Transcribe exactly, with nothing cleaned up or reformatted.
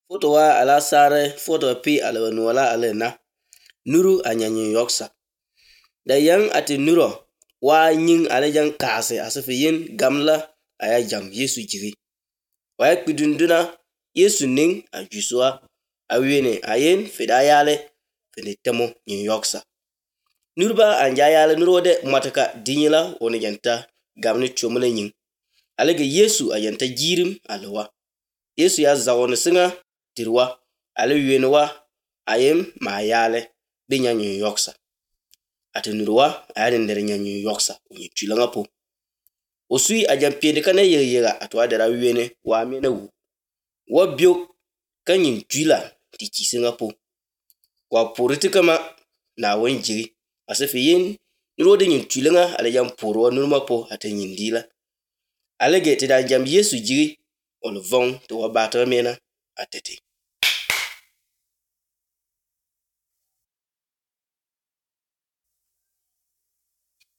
Foto wa ala sare foto pi ala nuwala ala na nuru anyanyin yoksa da yan ati nuro wa nyin ala jan kase asafi yin gamla aya jam Yesu jiri wa kpidunduna Yesu ning ajuswa awene ayen fidayale fini temo nyin yoksa nurba anjayale nurode mataka dinyila woni janta gamni chomle nyin alage Yesu ayanta jirim alwa Yesu ya zawon singa dirwa ala wenwa ayem mayale binya nyin yoksa ati nurwa ayane ndere nyin yoksa nyi chulanga po osui ajam piede kana yega atwa dara wene wa mena wu wa biok kanyin chula ti chi singa po wa poriti kama na wanjiri asafi yin nurode nyin chulanga ala jam porwa nurma po ati nyin dila alage ti da jam Yesu jiri on vong to wa bata mena atete